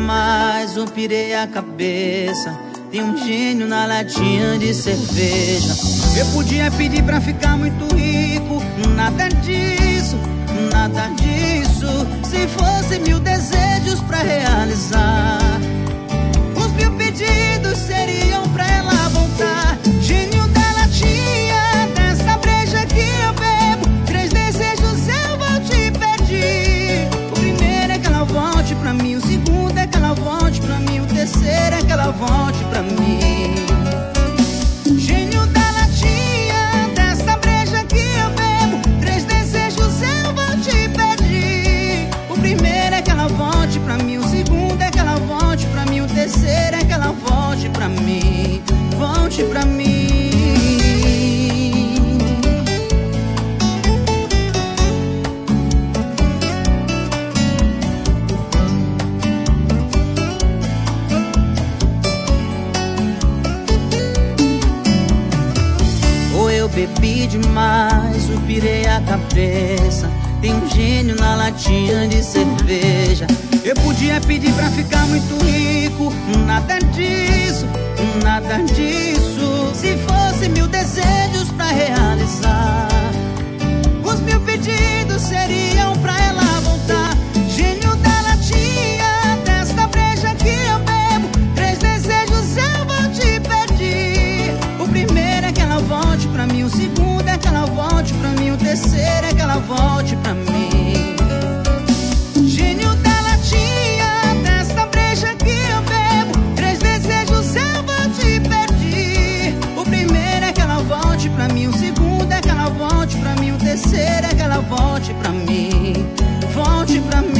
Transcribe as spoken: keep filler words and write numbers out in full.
demais, eu pirei a cabeça. Tem um gênio na latinha de cerveja. Eu podia pedir pra ficar muito rico, nada disso, nada disso. Se fosse mil desejos pra realizar, os mil pedidos seriam pra ela voltar. Gênio da latinha, dessa breja que eu bebo, três desejos eu vou te pedir. O primeiro é que ela volte pra mim, o segundo é que ela volte pra mim, o terceiro é que ela volte pra mim. Gênio da latinha, dessa breja que eu bebo, três desejos eu vou te pedir. O primeiro é que ela volte pra mim, o segundo é que ela volte pra mim, o terceiro é que ela volte pra mim, volte pra mim. Eu bebi demais, eu pirei a cabeça. Tem um gênio na latinha de cerveja. Eu podia pedir pra ficar muito rico, nada disso, nada disso. Se fosse mil desejos pra realizar, os mil pedidos seriam pra ela voltar. Gênio da latinha, desta breja que eu bebo, três desejos eu vou te pedir. O primeiro é que ela volte pra mim, o segundo é que ela volte pra mim, o terceiro é que ela volte pra mim. Gênio da latinha, desta breja que eu bebo, três desejos eu vou te pedir. O primeiro é que ela volte pra mim, o segundo é que ela volte pra mim, o terceiro é que ela volte pra mim, volte pra mim.